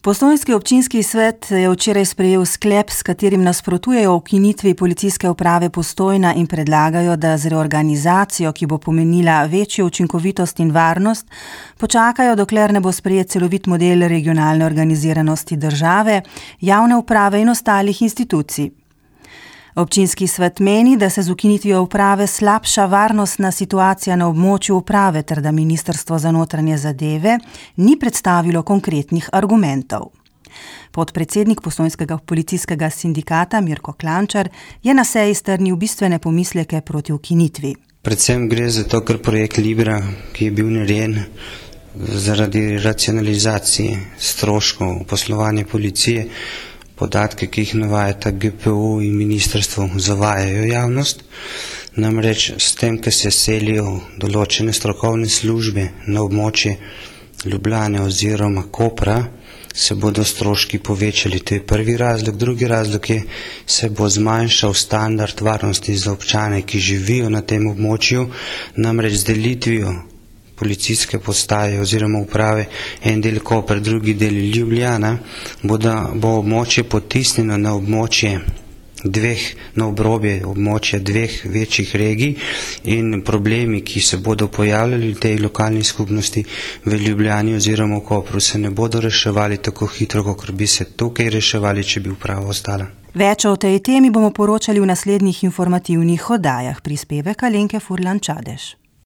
Postojnski občinski svet je včeraj sprejel sklep, s katerim nasprotujejo ukinitvi policijske uprave Postojna in predlagajo, da z reorganizacijo, ki bo pomenila večjo učinkovitost in varnost, počakajo, dokler ne bo sprejet celovit model regionalne organiziranosti države, javne uprave in ostalih institucij. Občinski svet meni, da se z ukinitvijo uprave slabša varnostna situacija na območju uprave ter da Ministrstvo za notranje zadeve ni predstavilo konkretnih argumentov. Podpredsednik Postojnskega policijskega sindikata Mirko Klančar je na seji strnil bistvene pomisleke proti ukinitvi. Predvsem gre za to, ker projekt Libra, ki je bil narejen zaradi racionalizacije stroškov poslovanja policije, podatke, ki jih navajata GPU in ministrstvo, zavajajo javnost. Namreč s tem, ko se selijo določene strokovne službe na območje Ljubljane oziroma Kopra, se bodo stroški povečali. To je prvi razlog. Drugi razlog je, se bo zmanjšal standard varnosti za občane, ki živijo na tem območju, namreč z delitvijo policijske postaje oziroma uprave, en del Koper, drugi del Ljubljana, bo območje potisnjeno na območje na obrobje območja dveh večjih regij in problemi, ki se bodo pojavljali v tej lokalni skupnosti v Ljubljani oziroma v Kopru, se ne bodo reševali tako hitro, kot bi se tukaj reševali, če bi uprava ostala. Več o tej temi bomo poročali v naslednjih informativnih oddajah. Prispevek Alenke Furlan Čadež.